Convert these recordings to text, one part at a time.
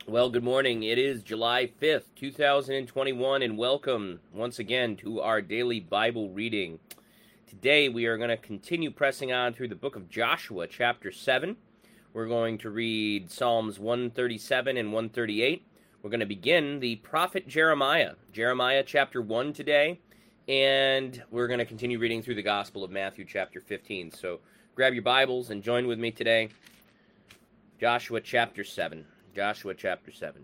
Well, good morning. It is July 5th, 2021, and welcome once again to our daily Bible reading. Today we are going to continue pressing on through the book of Joshua, chapter 7. We're going to read Psalms 137 and 138. We're going to begin the prophet Jeremiah, chapter 1 today, and we're going to continue reading through the Gospel of Matthew, chapter 15. So grab your Bibles and join with me today. Joshua, chapter 7. Joshua chapter 7.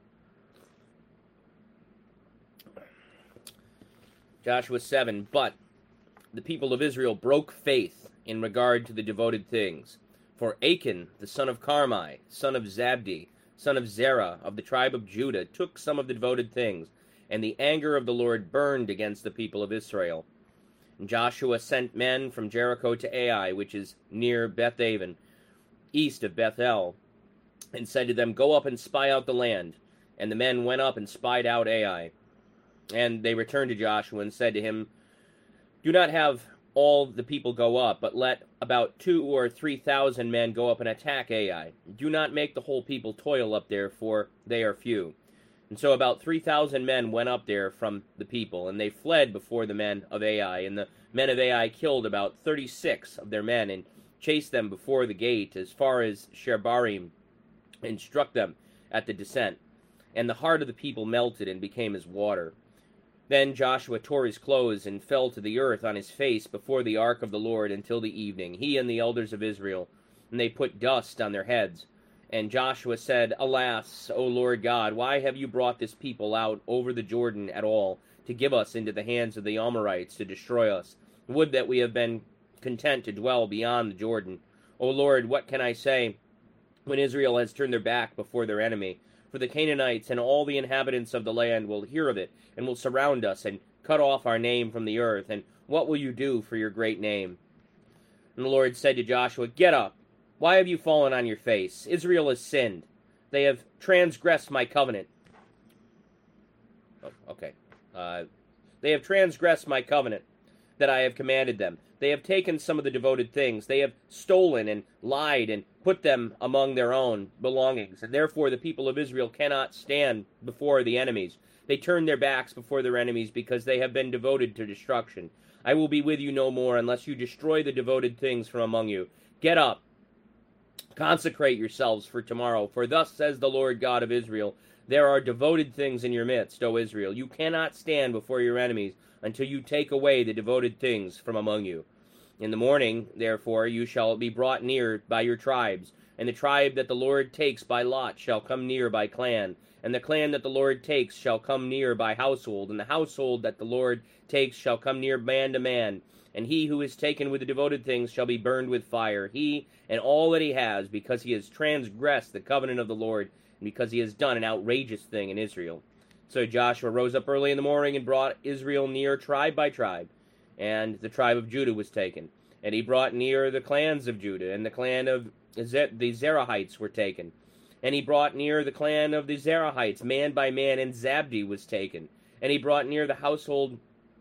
Joshua 7. But the people of Israel broke faith in regard to the devoted things. For Achan, the son of Carmi, son of Zabdi, son of Zerah, of the tribe of Judah, took some of the devoted things, and the anger of the Lord burned against the people of Israel. And Joshua sent men from Jericho to Ai, which is near Beth-aven, east of Bethel, and said to them, Go up and spy out the land. And the men went up and spied out Ai. And they returned to Joshua and said to him, Do not have all the people go up, but let about 2,000 or 3,000 men go up and attack Ai. Do not make the whole people toil up there, for they are few. And so about 3,000 men went up there from the people, and they fled before the men of Ai. And the men of Ai killed about 36 of their men, and chased them before the gate as far as Shebarim, and struck them at the descent. And the heart of the people melted and became as water. Then Joshua tore his clothes and fell to the earth on his face before the ark of the Lord until the evening, he and the elders of Israel, and they put dust on their heads. And Joshua said, Alas, O Lord God, why have you brought this people out over the Jordan at all, to give us into the hands of the Amorites to destroy us? Would that we have been content to dwell beyond the Jordan. O Lord, what can I say when Israel has turned their back before their enemy? For the Canaanites and all the inhabitants of the land will hear of it, and will surround us, and cut off our name from the earth. And what will you do for your great name? And the Lord said to Joshua, Get up. Why have you fallen on your face? Israel has sinned. They have transgressed my covenant. They have transgressed my covenant that I have commanded them. They have taken some of the devoted things. They have stolen and lied and put them among their own belongings. And therefore the people of Israel cannot stand before the enemies. They turn their backs before their enemies because they have been devoted to destruction. I will be with you no more unless you destroy the devoted things from among you. Get up. Consecrate yourselves for tomorrow. For thus says the Lord God of Israel, There are devoted things in your midst, O Israel. You cannot stand before your enemies until you take away the devoted things from among you. In the morning, therefore, you shall be brought near by your tribes, and the tribe that the Lord takes by lot shall come near by clan, and the clan that the Lord takes shall come near by household, and the household that the Lord takes shall come near man to man. And he who is taken with the devoted things shall be burned with fire, he and all that he has, because he has transgressed the covenant of the Lord, and because he has done an outrageous thing in Israel. So Joshua rose up early in the morning and brought Israel near tribe by tribe, and the tribe of Judah was taken. And he brought near the clans of Judah, and the clan of the Zerahites were taken. And he brought near the clan of the Zerahites, man by man, and Zabdi was taken. And he brought near the household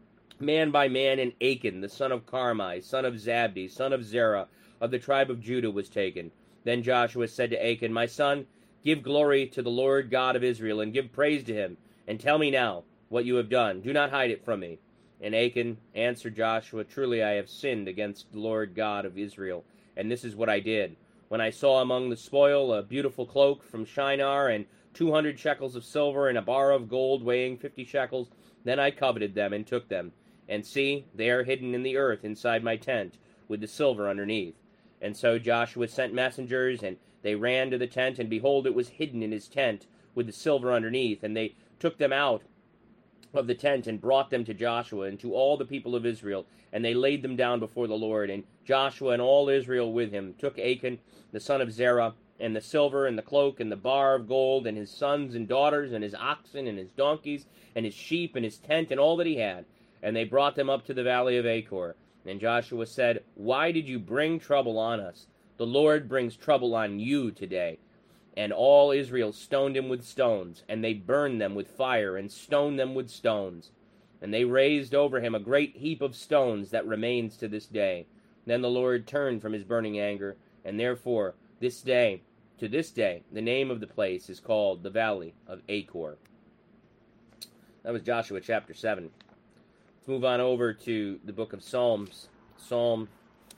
man by man, and Achan, the son of Carmi, son of Zabdi, son of Zerah, of the tribe of Judah was taken. Then Joshua said to Achan, My son, give glory to the Lord God of Israel, and give praise to him. And tell me now what you have done. Do not hide it from me. And Achan answered Joshua, Truly I have sinned against the Lord God of Israel, and this is what I did. When I saw among the spoil a beautiful cloak from Shinar, and 200 shekels of silver, and a bar of gold weighing 50 shekels, then I coveted them and took them. And see, they are hidden in the earth inside my tent, with the silver underneath. And so Joshua sent messengers, and they ran to the tent, and behold, it was hidden in his tent, with the silver underneath. And they took them out of the tent and brought them to Joshua and to all the people of Israel, and they laid them down before the Lord. And Joshua and all Israel with him took Achan the son of Zerah, and the silver, and the cloak, and the bar of gold, and his sons and daughters, and his oxen, and his donkeys, and his sheep, and his tent, and all that he had. And they brought them up to the valley of Achor. And Joshua said, Why did you bring trouble on us? The Lord brings trouble on you today. And all Israel stoned him with stones, and they burned them with fire, and stoned them with stones. And they raised over him a great heap of stones that remains to this day. Then the Lord turned from his burning anger, and therefore this day To this day, the name of the place is called the Valley of Achor. That was Joshua chapter 7. Let's move on over to the book of Psalms. Psalm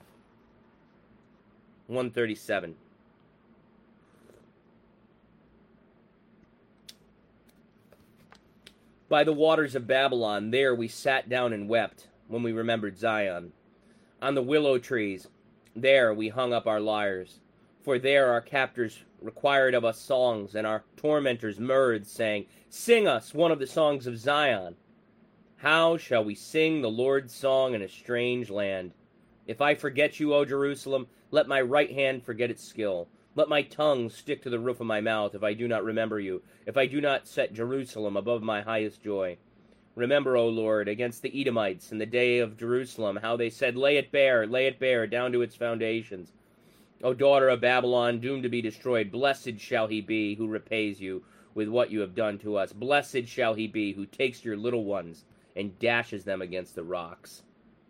137. By the waters of Babylon, there we sat down and wept when we remembered Zion. On the willow trees, there we hung up our lyres. For there our captors required of us songs, and our tormentors murmured, saying, Sing us one of the songs of Zion. How shall we sing the Lord's song in a strange land? If I forget you, O Jerusalem, let my right hand forget its skill. Let my tongue stick to the roof of my mouth if I do not remember you, if I do not set Jerusalem above my highest joy. Remember, O Lord, against the Edomites in the day of Jerusalem, how they said, lay it bare, down to its foundations. O daughter of Babylon, doomed to be destroyed, blessed shall he be who repays you with what you have done to us. Blessed shall he be who takes your little ones and dashes them against the rocks.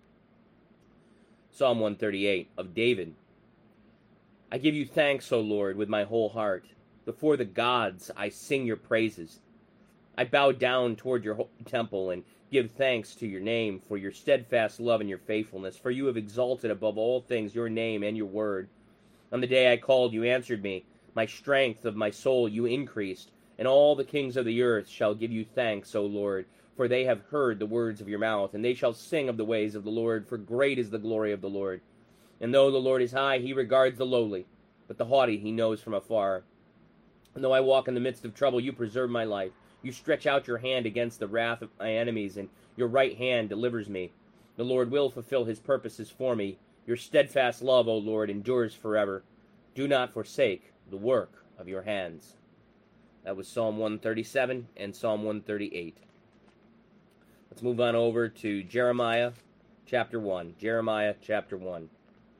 Psalm 138 of David. I give you thanks, O Lord, with my whole heart. Before the gods I sing your praises. I bow down toward your holy temple and give thanks to your name for your steadfast love and your faithfulness, for you have exalted above all things your name and your word. On the day I called, you answered me. My strength of my soul you increased, and all the kings of the earth shall give you thanks, O Lord, for they have heard the words of your mouth, and they shall sing of the ways of the Lord, for great is the glory of the Lord. And though the Lord is high, he regards the lowly, but the haughty he knows from afar. And though I walk in the midst of trouble, you preserve my life. You stretch out your hand against the wrath of my enemies, and your right hand delivers me. The Lord will fulfill his purposes for me. Your steadfast love, O Lord, endures forever. Do not forsake the work of your hands. That was Psalm 137 and Psalm 138. Let's move on over to Jeremiah chapter 1. Jeremiah chapter 1.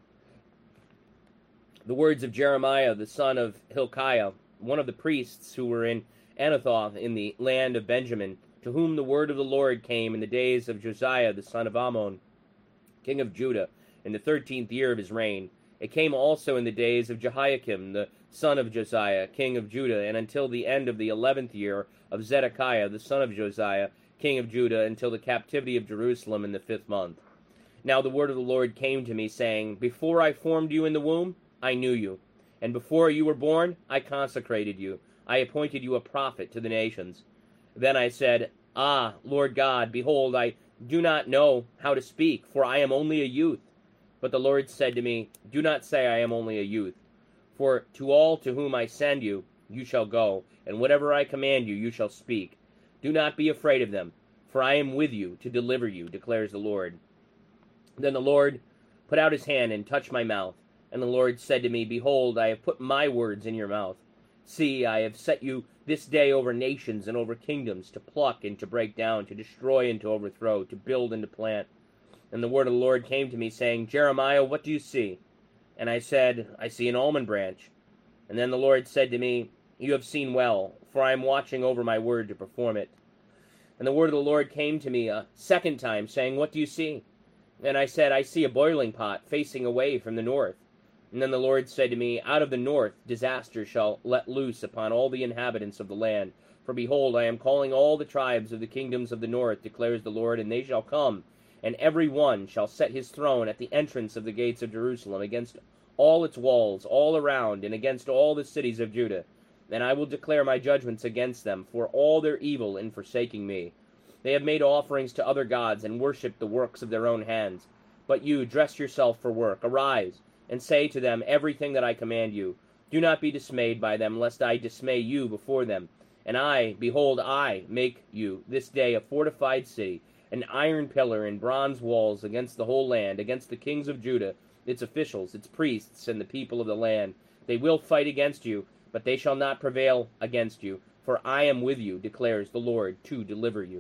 The words of Jeremiah, the son of Hilkiah, one of the priests who were in Anathoth in the land of Benjamin, to whom the word of the Lord came in the days of Josiah, the son of Ammon, king of Judah, in the 13th year of his reign. It came also in the days of Jehoiakim, the son of Josiah, king of Judah, and until the end of the 11th year of Zedekiah, the son of Josiah, king of Judah, until the captivity of Jerusalem in the 5th month. Now the word of the Lord came to me, saying, Before I formed you in the womb, I knew you, and before you were born, I consecrated you. I appointed you a prophet to the nations. Then I said, Ah, Lord God, behold, I do not know how to speak, for I am only a youth. But the Lord said to me, Do not say I am only a youth, for to all to whom I send you, you shall go, and whatever I command you, you shall speak. Do not be afraid of them, for I am with you to deliver you, declares the Lord. Then the Lord put out his hand and touched my mouth. And the Lord said to me, Behold, I have put my words in your mouth. See, I have set you this day over nations and over kingdoms, to pluck and to break down, to destroy and to overthrow, to build and to plant. And the word of the Lord came to me, saying, Jeremiah, what do you see? And I said, I see an almond branch. And then the Lord said to me, You have seen well, for I am watching over my word to perform it. And the word of the Lord came to me a second time, saying, What do you see? And I said, I see a boiling pot facing away from the north. And then the Lord said to me, Out of the north disaster shall let loose upon all the inhabitants of the land. For behold, I am calling all the tribes of the kingdoms of the north, declares the Lord, and they shall come, and every one shall set his throne at the entrance of the gates of Jerusalem, against all its walls, all around, and against all the cities of Judah. And I will declare my judgments against them, for all their evil in forsaking me. They have made offerings to other gods, and worshipped the works of their own hands. But you, dress yourself for work, arise, and say to them everything that I command you. Do not be dismayed by them, lest I dismay you before them. And I, behold, I make you this day a fortified city, an iron pillar and bronze walls against the whole land, against the kings of Judah, its officials, its priests, and the people of the land. They will fight against you, but they shall not prevail against you, for I am with you, declares the Lord, to deliver you.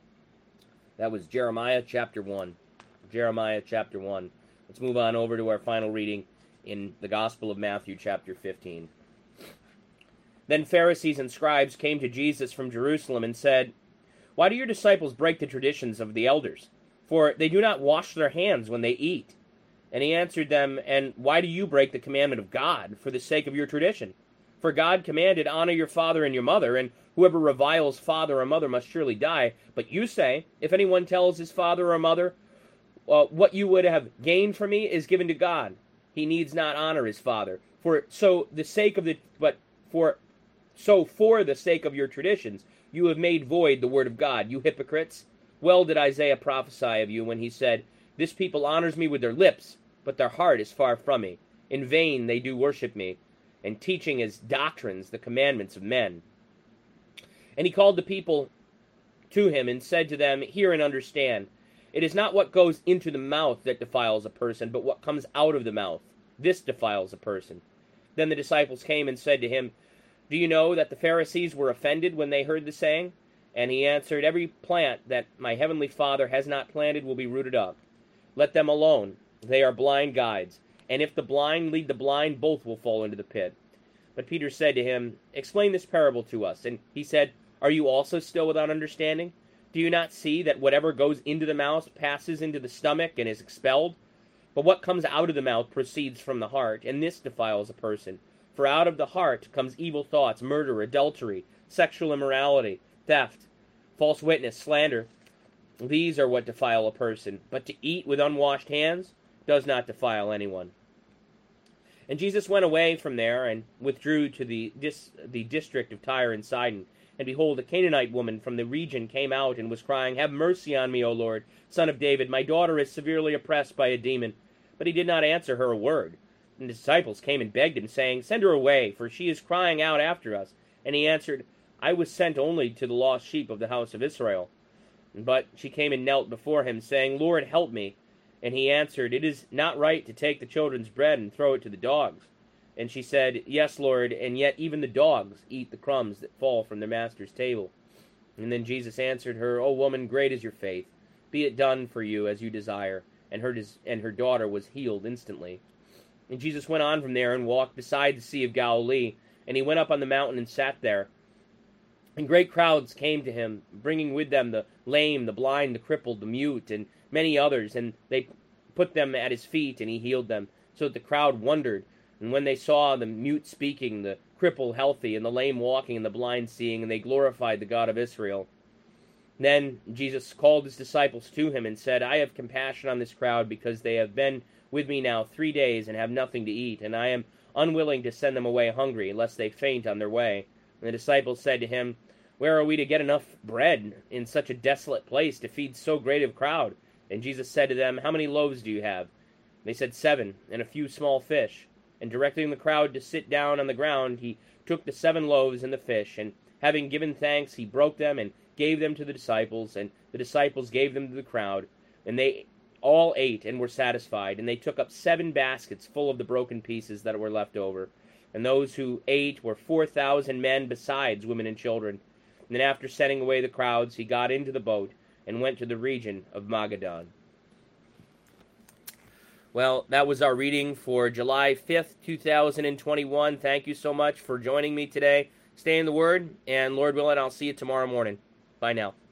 That was Jeremiah chapter 1. Jeremiah chapter 1. Let's move on over to our final reading in the Gospel of Matthew, chapter 15. Then Pharisees and scribes came to Jesus from Jerusalem and said, Why do your disciples break the traditions of the elders? For they do not wash their hands when they eat. And he answered them, And why do you break the commandment of God for the sake of your tradition? For God commanded, honor your father and your mother, and whoever reviles father or mother must surely die. But you say, if anyone tells his father or mother, what you would have gained from me is given to God. He needs not honor his father. For the sake of your traditions, you have made void the word of God, you hypocrites. Well did Isaiah prophesy of you when he said, this people honors me with their lips, but their heart is far from me. In vain they do worship me, and teaching as doctrines the commandments of men. And he called the people to him and said to them, hear and understand. It is not what goes into the mouth that defiles a person, but what comes out of the mouth. This defiles a person. Then the disciples came and said to him, do you know that the Pharisees were offended when they heard the saying? And he answered, every plant that my heavenly Father has not planted will be rooted up. Let them alone. They are blind guides. And if the blind lead the blind, both will fall into the pit. But Peter said to him, explain this parable to us. And he said, are you also still without understanding? Do you not see that whatever goes into the mouth passes into the stomach and is expelled? But what comes out of the mouth proceeds from the heart, and this defiles a person. For out of the heart comes evil thoughts, murder, adultery, sexual immorality, theft, false witness, slander. These are what defile a person. But to eat with unwashed hands does not defile anyone. And Jesus went away from there and withdrew to the district of Tyre and Sidon. And behold, a Canaanite woman from the region came out and was crying, have mercy on me, O Lord, Son of David. My daughter is severely oppressed by a demon. But he did not answer her a word. And the disciples came and begged him, saying, send her away, for she is crying out after us. And he answered, I was sent only to the lost sheep of the house of Israel. But she came and knelt before him, saying, Lord, help me. And he answered, it is not right to take the children's bread and throw it to the dogs. And she said, yes, Lord, and yet even the dogs eat the crumbs that fall from their master's table. And then Jesus answered her, O woman, great is your faith. Be it done for you as you desire. And her daughter was healed instantly. And Jesus went on from there and walked beside the Sea of Galilee. And he went up on the mountain and sat there. And great crowds came to him, bringing with them the lame, the blind, the crippled, the mute, and many others. And they put them at his feet, and he healed them, so that the crowd wondered. And when they saw the mute speaking, the cripple healthy, and the lame walking, and the blind seeing, and they glorified the God of Israel. Then Jesus called his disciples to him and said, I have compassion on this crowd, because they have been with me now 3 days and have nothing to eat, and I am unwilling to send them away hungry, lest they faint on their way. And the disciples said to him, where are we to get enough bread in such a desolate place to feed so great a crowd? And Jesus said to them, how many loaves do you have? They said 7, and a few small fish. And directing the crowd to sit down on the ground, he took the 7 loaves and the fish, and having given thanks, he broke them and gave them to the disciples, and the disciples gave them to the crowd. And they all ate and were satisfied, and they took up 7 baskets full of the broken pieces that were left over. And those who ate were 4,000 men, besides women and children. And then after sending away the crowds, he got into the boat and went to the region of Magadan. Well, that was our reading for July 5th, 2021. Thank you so much for joining me today. Stay in the Word, and Lord willing, I'll see you tomorrow morning. Bye now.